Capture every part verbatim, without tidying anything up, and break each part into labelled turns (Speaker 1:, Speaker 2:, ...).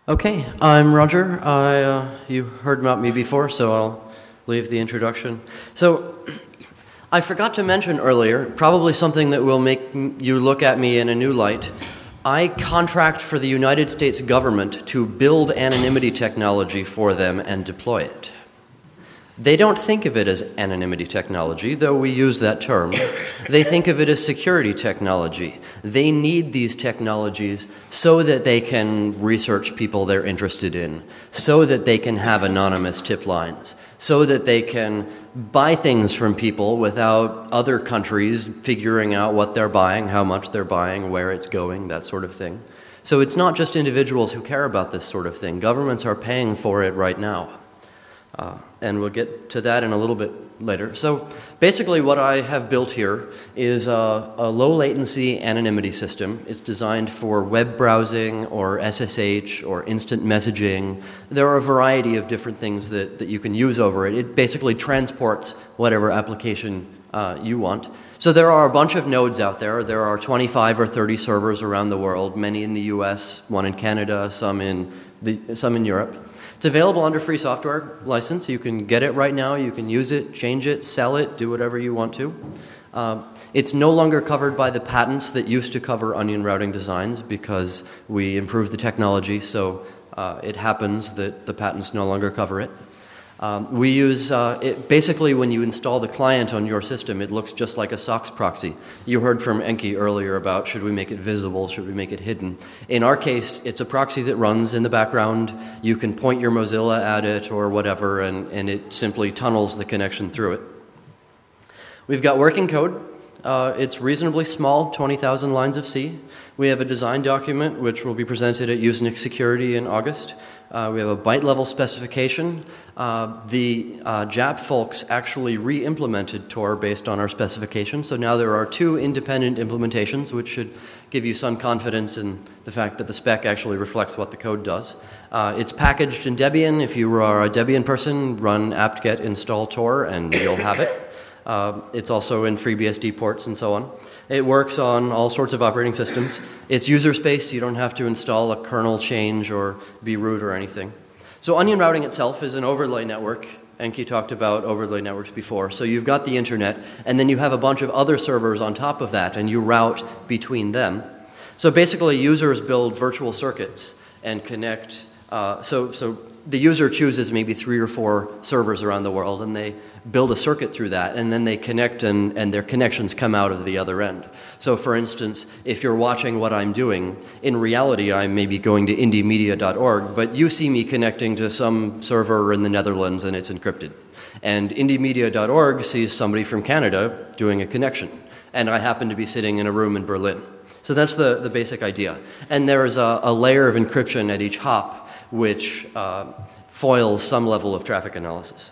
Speaker 1: Okay, I'm Roger. I, uh, you heard about me before, so I'll leave the introduction. So, I forgot to mention earlier, probably something that will make you look at me in a new light. I contract for the United States government to build anonymity technology for them and deploy it. They don't think of it as anonymity technology, though we use that term. They think of it as security technology. They need these technologies so that they can research people they're interested in, so that they can have anonymous tip lines, so that they can buy things from people without other countries figuring out what they're buying, how much they're buying, where it's going, that sort of thing. So it's not just individuals who care about this sort of thing. Governments are paying for it right now. Uh, and we'll get to that in a little bit later. So basically what I have built here is a, a low-latency anonymity system. It's designed for web browsing or S S H or instant messaging. There are a variety of different things that, that you can use over it. It basically transports whatever application uh, you want. So there are a bunch of nodes out there. There are twenty-five or thirty servers around the world, many in the U S, one in Canada, some in the, some in Europe. It's available under free software license. You can get it right now. You can use it, change it, sell it, do whatever you want to. Uh, it's no longer covered by the patents that used to cover onion routing designs because we improved the technology, so uh, it happens that the patents no longer cover it. Um, we use, uh, it, basically when you install the client on your system, it looks just like a SOX proxy. You heard from Enki earlier about should we make it visible, should we make it hidden. In our case, it's a proxy that runs in the background. You can point your Mozilla at it or whatever, and, and it simply tunnels the connection through it. We've got working code. Uh, it's reasonably small, twenty thousand lines of C. We have a design document which will be presented at Usenix Security in August. Uh, we have a byte-level specification. Uh, the uh, J A P folks actually re-implemented Tor based on our specification, so now there are two independent implementations, which should give you some confidence in the fact that the spec actually reflects what the code does. Uh, it's packaged in Debian. If you are a Debian person, run apt-get install Tor, and you'll have it. Uh, it's also in FreeBSD ports and so on. It works on all sorts of operating systems. It's user space. You don't have to install a kernel change or be root or anything. So onion routing itself is an overlay network. Enki talked about overlay networks before. So you've got the internet, and then you have a bunch of other servers on top of that, and you route between them. So basically, users build virtual circuits and connect. Uh, so, so the user chooses maybe three or four servers around the world, and they build a circuit through that, and then they connect, and, and their connections come out of the other end. So for instance, if you're watching what I'm doing, in reality I'm maybe going to indie media dot org, but you see me connecting to some server in the Netherlands and it's encrypted. And indie media dot org sees somebody from Canada doing a connection, and I happen to be sitting in a room in Berlin. So that's the, the basic idea. And there's a, a layer of encryption at each hop which uh, foils some level of traffic analysis.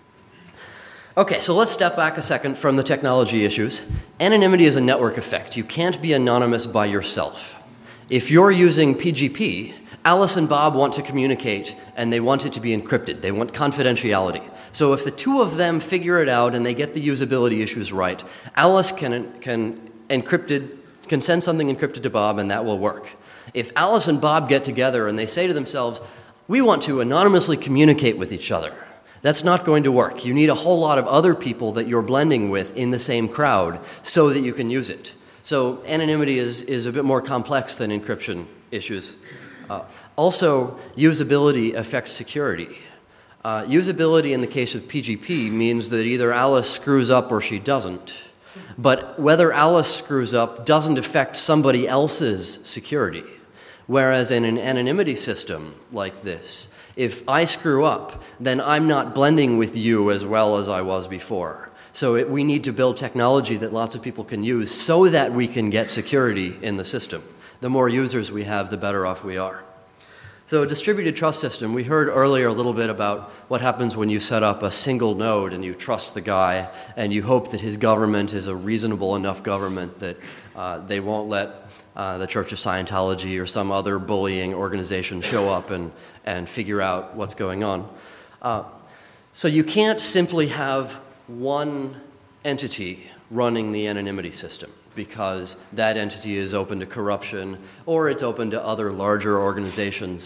Speaker 1: Okay, so let's step back a second from the technology issues. Anonymity is a network effect. You can't be anonymous by yourself. If you're using P G P, Alice and Bob want to communicate, and they want it to be encrypted. They want confidentiality. So if the two of them figure it out and they get the usability issues right, Alice can, can, encrypted, can send something encrypted to Bob, and that will work. If Alice and Bob get together and they say to themselves, we want to anonymously communicate with each other, that's not going to work. You need a whole lot of other people that you're blending with in the same crowd so that you can use it. So anonymity is, is a bit more complex than encryption issues. Uh, also, usability affects security. Uh, usability in the case of P G P means that either Alice screws up or she doesn't. But whether Alice screws up doesn't affect somebody else's security. Whereas in an anonymity system like this, if I screw up, then I'm not blending with you as well as I was before. So it, we need to build technology that lots of people can use so that we can get security in the system. The more users we have, the better off we are. So a distributed trust system, we heard earlier a little bit about what happens when you set up a single node and you trust the guy and you hope that his government is a reasonable enough government that uh, they won't let uh, the Church of Scientology or some other bullying organization show up and, and figure out what's going on. Uh, so you can't simply have one entity running the anonymity system, because that entity is open to corruption or it's open to other larger organizations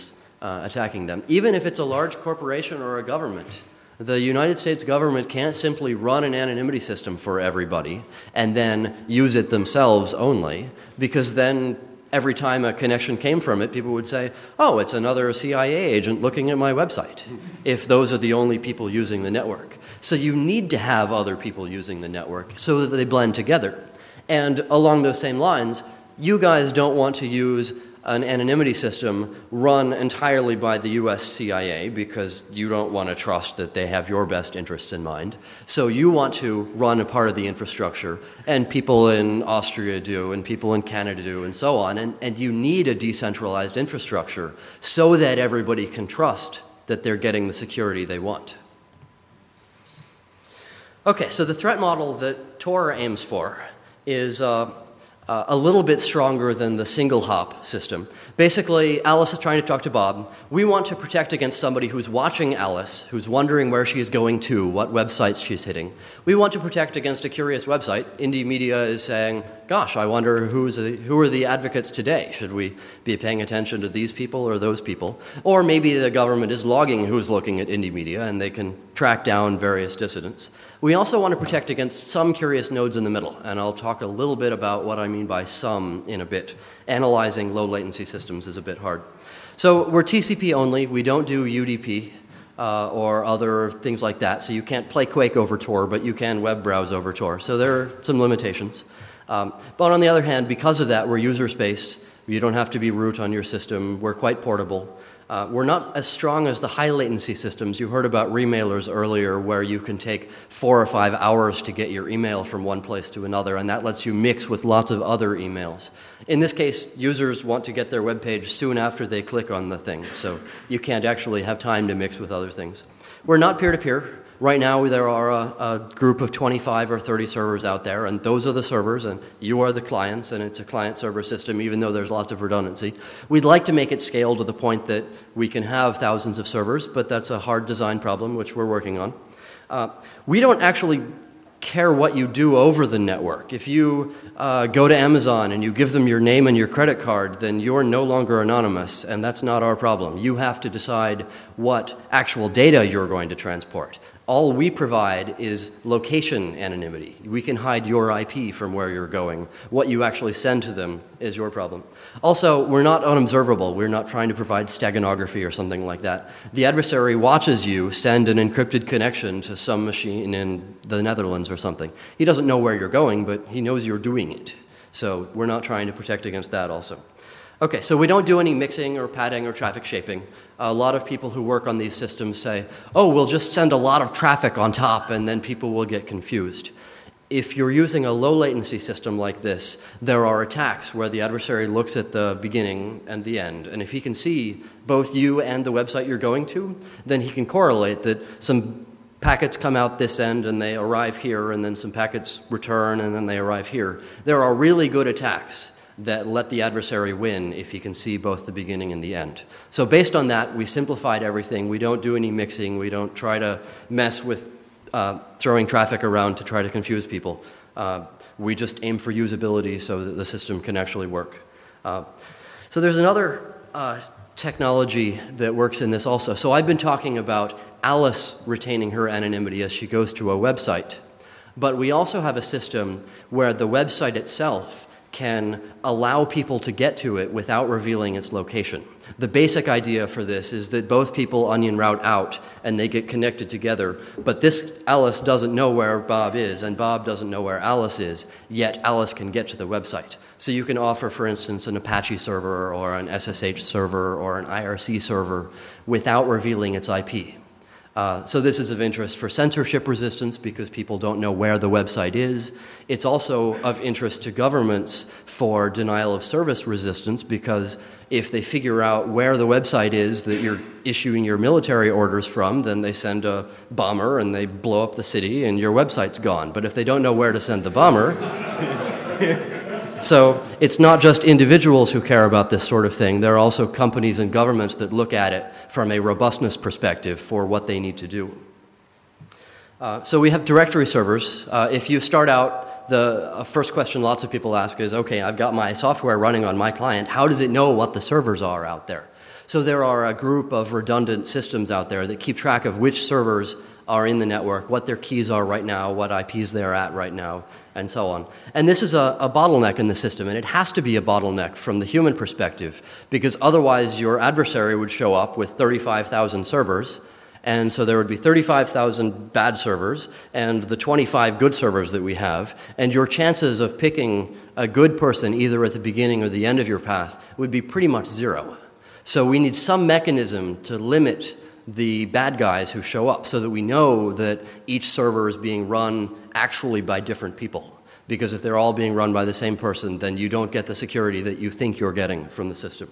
Speaker 1: uh, attacking them. Even if it's a large corporation or a government, the United States government can't simply run an anonymity system for everybody and then use it themselves only, because then every time a connection came from it, people would say, oh, it's another C I A agent looking at my website, if those are the only people using the network. So you need to have other people using the network so that they blend together. And along those same lines, you guys don't want to use an anonymity system run entirely by the U S C I A because you don't want to trust that they have your best interests in mind. So you want to run a part of the infrastructure, and people in Austria do, and people in Canada do, and so on. And, and you need a decentralized infrastructure so that everybody can trust that they're getting the security they want. Okay, so the threat model that Tor aims for is uh, Uh, a little bit stronger than the single hop system. Basically, Alice is trying to talk to Bob. We want to protect against somebody who's watching Alice, who's wondering where she's going to, what websites she's hitting. We want to protect against a curious website. Indie Media is saying, gosh, I wonder who's the, who are the advocates today? Should we be paying attention to these people or those people? Or maybe the government is logging who's looking at Indie Media and they can track down various dissidents. We also want to protect against some curious nodes in the middle, and I'll talk a little bit about what I mean by some in a bit. Analyzing low latency systems is a bit hard. So we're T C P only. We don't do U D P uh, or other things like that. So you can't play Quake over Tor, but you can web browse over Tor. So there are some limitations. Um, but on the other hand, because of that, we're user space. You don't have to be root on your system. We're quite portable. Uh, we're not as strong as the high latency systems. You heard about remailers earlier, where you can take four or five hours to get your email from one place to another, and that lets you mix with lots of other emails. In this case, users want to get their web page soon after they click on the thing, so you can't actually have time to mix with other things. We're not peer-to-peer. Right now, there are a, a group of twenty-five or thirty servers out there, and those are the servers, and you are the clients, and it's a client-server system, even though there's lots of redundancy. We'd like to make it scale to the point that we can have thousands of servers, but that's a hard design problem, which we're working on. Uh, we don't actually care what you do over the network. If you uh, go to Amazon and you give them your name and your credit card, then you're no longer anonymous, and that's not our problem. You have to decide what actual data you're going to transport. All we provide is location anonymity. We can hide your I P from where you're going. What you actually send to them is your problem. Also, we're not unobservable. We're not trying to provide steganography or something like that. The adversary watches you send an encrypted connection to some machine in the Netherlands or something. He doesn't know where you're going, but he knows you're doing it. So we're not trying to protect against that also. Okay, so we don't do any mixing or padding or traffic shaping. A lot of people who work on these systems say, oh, we'll just send a lot of traffic on top and then people will get confused. If you're using a low latency system like this, there are attacks where the adversary looks at the beginning and the end. And if he can see both you and the website you're going to, then he can correlate that some packets come out this end and they arrive here, and then some packets return and then they arrive here. There are really good attacks that let the adversary win if he can see both the beginning and the end. So based on that, we simplified everything. We don't do any mixing. We don't try to mess with uh, throwing traffic around to try to confuse people. Uh, we just aim for usability so that the system can actually work. Uh, so there's another uh, technology that works in this also. So I've been talking about Alice retaining her anonymity as she goes to a website. But we also have a system where the website itself can allow people to get to it without revealing its location. The basic idea for this is that both people onion route out and they get connected together, but this Alice doesn't know where Bob is and Bob doesn't know where Alice is, yet Alice can get to the website. So you can offer, for instance, an Apache server or an S S H server or an I R C server without revealing its I P. Uh, so this is of interest for censorship resistance because people don't know where the website is. It's also of interest to governments for denial of service resistance because if they figure out where the website is that you're issuing your military orders from, then they send a bomber and they blow up the city and your website's gone. But if they don't know where to send the bomber... So it's not just individuals who care about this sort of thing. There are also companies and governments that look at it from a robustness perspective for what they need to do. Uh, so we have directory servers. Uh, if you start out, the uh, first question lots of people ask is, okay, I've got my software running on my client. How does it know what the servers are out there? So there are a group of redundant systems out there that keep track of which servers are in the network, what their keys are right now, what I Ps they're at right now, and so on. And this is a, a bottleneck in the system, and it has to be a bottleneck from the human perspective, because otherwise your adversary would show up with thirty-five thousand servers, and so there would be thirty-five thousand bad servers and the twenty-five good servers that we have, and your chances of picking a good person either at the beginning or the end of your path would be pretty much zero. So we need some mechanism to limit the bad guys who show up so that we know that each server is being run actually by different people. Because if they're all being run by the same person, then you don't get the security that you think you're getting from the system.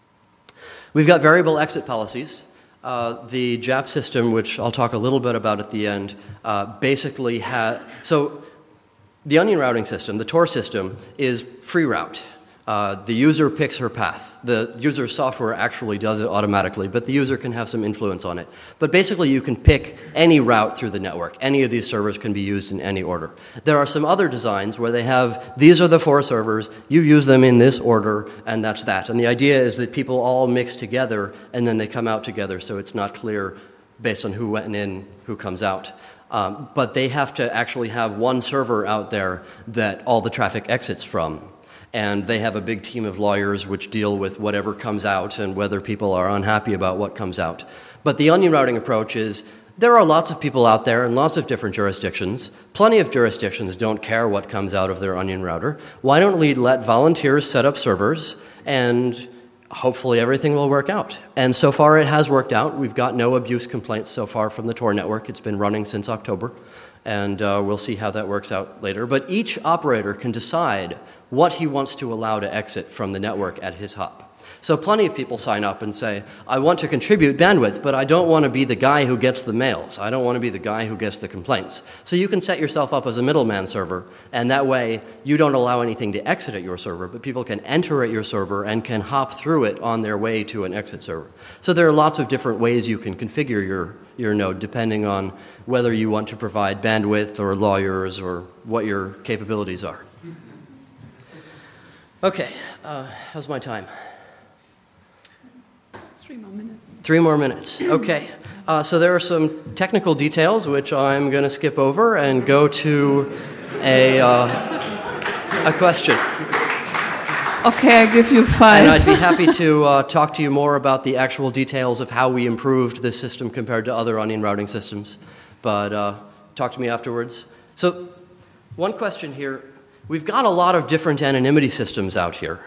Speaker 1: We've got variable exit policies. Uh, the J A P system, which I'll talk a little bit about at the end, uh, basically has... So the onion routing system, the Tor system, is free route. Uh, the user picks her path. The user's software actually does it automatically, but the user can have some influence on it. But basically, you can pick any route through the network. Any of these servers can be used in any order. There are some other designs where they have, these are the four servers, you use them in this order, and that's that. And the idea is that people all mix together, and then they come out together, so it's not clear based on who went in, who comes out. Um, but they have to actually have one server out there that all the traffic exits from. And they have a big team of lawyers which deal with whatever comes out and whether people are unhappy about what comes out. But the onion routing approach is there are lots of people out there in lots of different jurisdictions. Plenty of jurisdictions don't care what comes out of their onion router. Why don't we let volunteers set up servers and hopefully everything will work out. And so far it has worked out. We've got no abuse complaints so far from the Tor network. It's been running since October. And uh, we'll see how that works out later. But each operator can decide what he wants to allow to exit from the network at his hop. So plenty of people sign up and say, I want to contribute bandwidth, but I don't want to be the guy who gets the mails. I don't want to be the guy who gets the complaints. So you can set yourself up as a middleman server, and that way you don't allow anything to exit at your server, but people can enter at your server and can hop through it on their way to an exit server. So there are lots of different ways you can configure your, your node depending on whether you want to provide bandwidth or lawyers or what your capabilities are. Okay, uh, how's my time?
Speaker 2: Three more minutes.
Speaker 1: Three more minutes. Okay. Uh, so there are some technical details which I'm going to skip over and go to a uh, a question.
Speaker 2: Okay, I give you five.
Speaker 1: And I'd be happy to uh, talk to you more about the actual details of how we improved this system compared to other onion routing systems. But uh, talk to me afterwards. So one question here. We've got a lot of different anonymity systems out here.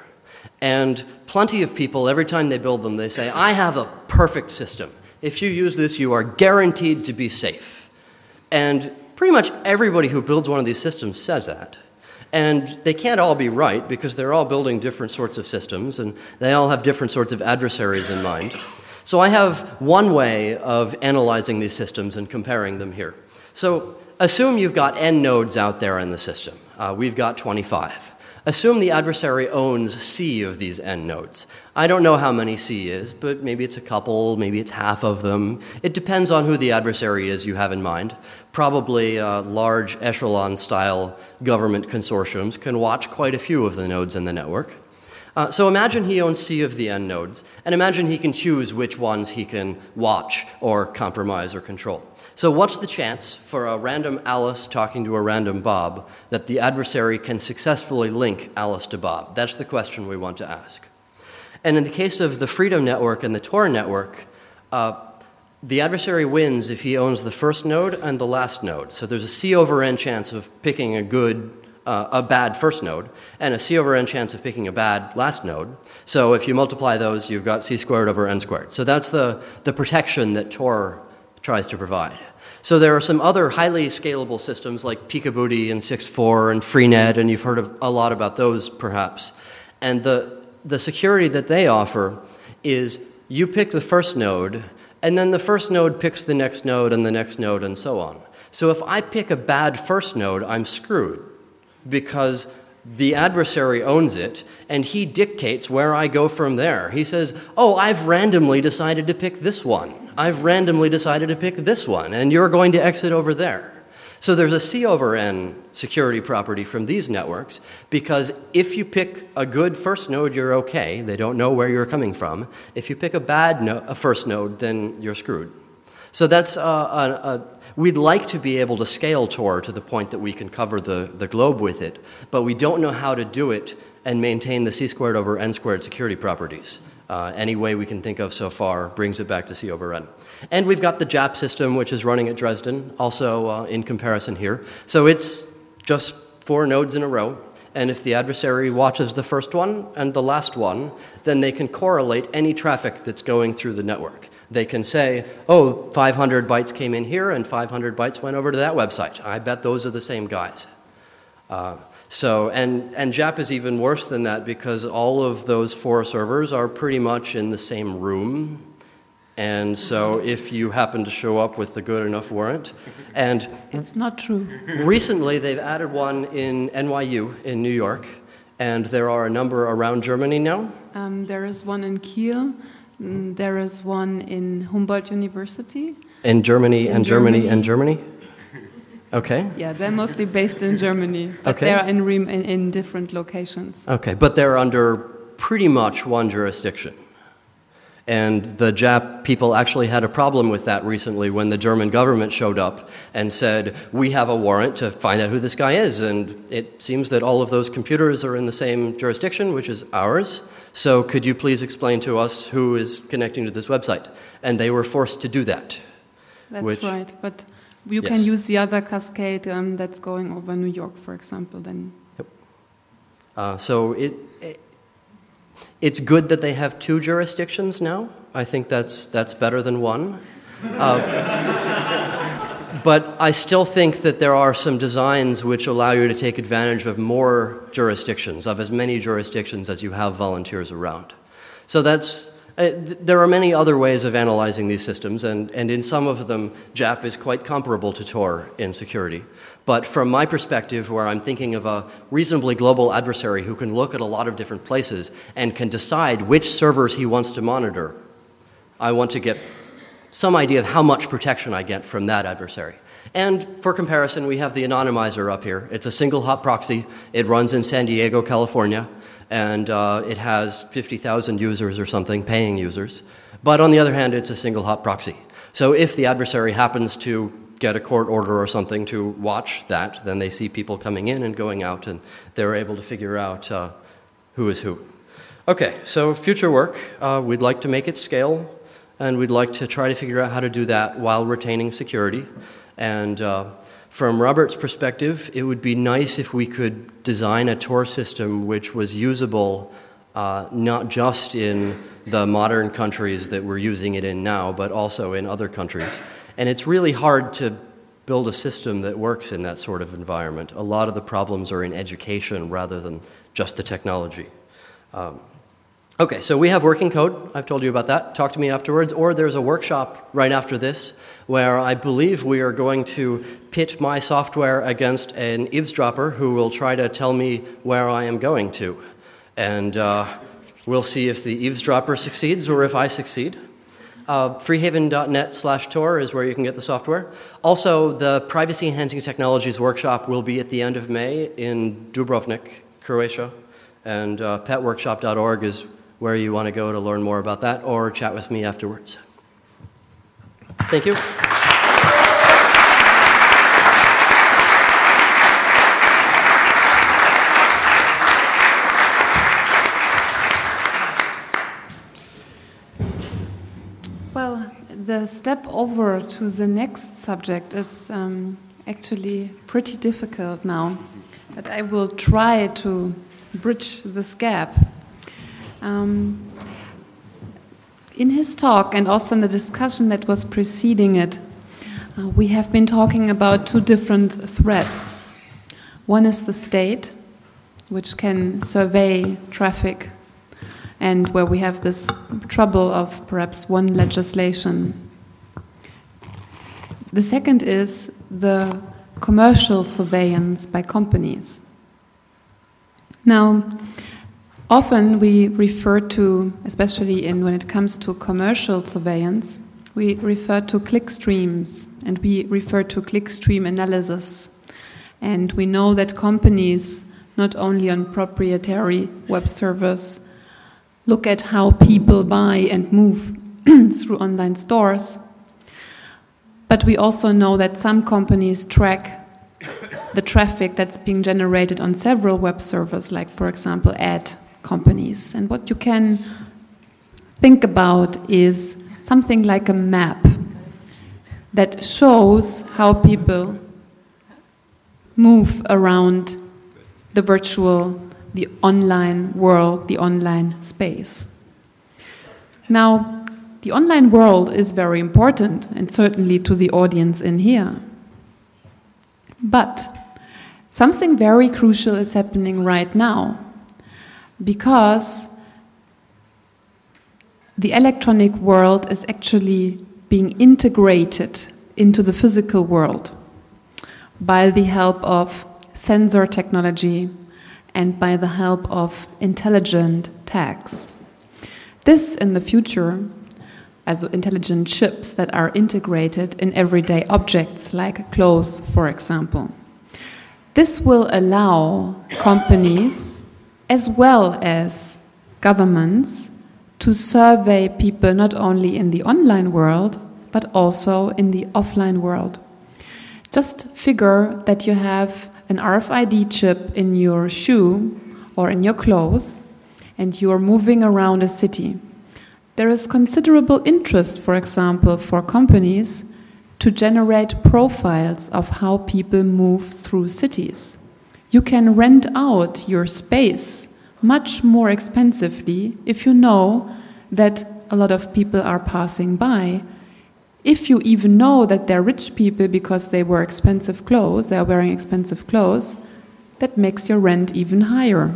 Speaker 1: And plenty of people, every time they build them, they say, I have a perfect system. If you use this, you are guaranteed to be safe. And pretty much everybody who builds one of these systems says that. And they can't all be right because they're all building different sorts of systems and they all have different sorts of adversaries in mind. So I have one way of analyzing these systems and comparing them here. So assume you've got n nodes out there in the system. Uh, we've got twenty-five. Assume the adversary owns C of these n nodes. I don't know how many C is, but maybe it's a couple, maybe it's half of them. It depends on who the adversary is you have in mind. Probably uh, large echelon-style government consortiums can watch quite a few of the nodes in the network. Uh, so imagine he owns C of the n nodes, and imagine he can choose which ones he can watch or compromise or control. So what's the chance for a random Alice talking to a random Bob that the adversary can successfully link Alice to Bob? That's the question we want to ask. And in the case of the Freedom Network and the Tor network, uh, the adversary wins if he owns the first node and the last node. So there's a C over n chance of picking a good, uh, a bad first node, and a C over n chance of picking a bad last node. So if you multiply those, you've got C squared over n squared. So that's the, the protection that Tor tries to provide. So there are some other highly scalable systems like Peekabooty and six four and Freenet, and you've heard of a lot about those perhaps. And the, the security that they offer is you pick the first node, and then the first node picks the next node and the next node and so on. So if I pick a bad first node, I'm screwed because the adversary owns it, and he dictates where I go from there. He says, oh, I've randomly decided to pick this one. I've randomly decided to pick this one, and you're going to exit over there. So there's a C over N security property from these networks, because if you pick a good first node, you're okay. They don't know where you're coming from. If you pick a bad no- a first node, then you're screwed. So that's uh, a, a, we'd like to be able to scale Tor to the point that we can cover the, the globe with it, but we don't know how to do it and maintain the C squared over N squared security properties. Uh, any way we can think of so far brings it back to C over N. And we've got the J A P system, which is running at Dresden, also uh, in comparison here. So it's just four nodes in a row, and if the adversary watches the first one and the last one, then they can correlate any traffic that's going through the network. They can say, oh, five hundred bytes came in here and five hundred bytes went over to that website. I bet those are the same guys. Uh, So, and, and J A P is even worse than that, because all of those four servers are pretty much in the same room. And so if you happen to show up with the good enough warrant, and
Speaker 2: It's not true.
Speaker 1: recently they've added one in N Y U in New York, and there are a number around Germany now.
Speaker 2: Um, there is one in Kiel. Mm, there is one in Humboldt University.
Speaker 1: In Germany
Speaker 2: In
Speaker 1: and Germany,
Speaker 2: Germany.
Speaker 1: and Germany? Okay.
Speaker 2: Yeah, they're mostly based in Germany, but
Speaker 1: Okay.
Speaker 2: they're in, rem- in in different locations.
Speaker 1: Okay, but they're under pretty much one jurisdiction. And the J A P people actually had a problem with that recently when the German government showed up and said, we have a warrant to find out who this guy is. And it seems that all of those computers are in the same jurisdiction, which is ours. So could you please explain to us who is connecting to this website? And they were forced to do that.
Speaker 2: That's
Speaker 1: Which-
Speaker 2: right, but you
Speaker 1: Yes.
Speaker 2: can use the other cascade um, that's going over New York, for example, then.
Speaker 1: Uh, so it, it it's good that they have two jurisdictions now. I think that's that's better than one. Uh, but I still think that there are some designs which allow you to take advantage of more jurisdictions, of as many jurisdictions as you have volunteers around. So that's uh, th- there are many other ways of analyzing these systems, and, and in some of them, J A P is quite comparable to Tor in security. But from my perspective, where I'm thinking of a reasonably global adversary who can look at a lot of different places and can decide which servers he wants to monitor, I want to get some idea of how much protection I get from that adversary. And for comparison, we have the anonymizer up here. It's a single hop proxy. It runs in San Diego, California, and uh, it has fifty thousand users or something, paying users. But on the other hand, it's a single hop proxy. So if the adversary happens to get a court order or something to watch that, then they see people coming in and going out, and they're able to figure out uh, who is who. Okay, so future work, uh, we'd like to make it scale, and we'd like to try to figure out how to do that while retaining security. And uh, from Robert's perspective, it would be nice if we could design a Tor system which was usable uh, not just in the modern countries that we're using it in now, but also in other countries. And it's really hard to build a system that works in that sort of environment. A lot of the problems are in education rather than just the technology. Um, okay, so we have working code. I've told you about that. Talk to me afterwards. Or there's a workshop right after this where I believe we are going to pit my software against an eavesdropper who will try to tell me where I am going to. And uh, we'll see if the eavesdropper succeeds or if I succeed. Uh, freehaven.net slash Tor is where you can get the software. Also, the Privacy Enhancing Technologies workshop will be at the end of May in Dubrovnik, Croatia. And uh, pet workshop dot org is where you want to go to learn more about that or chat with me afterwards. Thank you.
Speaker 2: Well, the step over to the next subject is um, actually pretty difficult now, but I will try to bridge this gap. Um, in his talk and also in the discussion that was preceding it, uh, we have been talking about two different threats. One is the state, which can survey traffic, and where we have this trouble of perhaps one legislation. The second is the commercial surveillance by companies. Now, often we refer to, especially in when it comes to commercial surveillance, we refer to clickstreams, and we refer to clickstream analysis. And we know that companies, not only on proprietary web servers, look at how people buy and move through online stores. But we also know that some companies track the traffic that's being generated on several web servers, like, for example, ad companies. And what you can think about is something like a map that shows how people move around the virtual, the online world, the online space. Now, the online world is very important, and certainly to the audience in here. But something very crucial is happening right now, because the electronic world is actually being integrated into the physical world by the help of sensor technology and by the help of intelligent tags. This, in the future, as intelligent chips that are integrated in everyday objects like clothes, for example. This will allow companies as well as governments to survey people not only in the online world but also in the offline world. Just figure that you have an R F I D chip in your shoe or in your clothes and you are moving around a city. There is considerable interest, for example, for companies to generate profiles of how people move through cities. You can rent out your space much more expensively if you know that a lot of people are passing by. If you even know that they're rich people because they wear expensive clothes, they are wearing expensive clothes, that makes your rent even higher.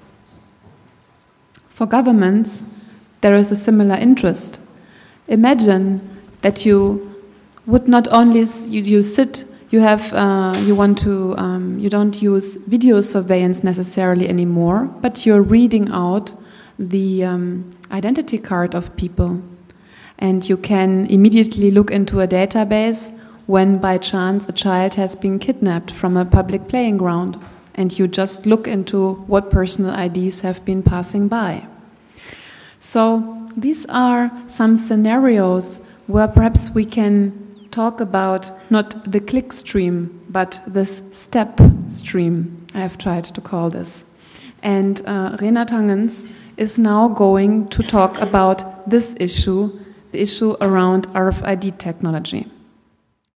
Speaker 2: For governments, there is a similar interest. Imagine that you would not only you, you sit, you have, uh, you want to, um, you don't use video surveillance necessarily anymore, but you're reading out the um, identity card of people, and you can immediately look into a database when, by chance, a child has been kidnapped from a public playing ground, and you just look into what personal I Ds have been passing by. So these are some scenarios where perhaps we can talk about not the click stream, but this step stream, I have tried to call this. And uh, Renat Hangens is now going to talk about this issue, the issue around R F I D technology.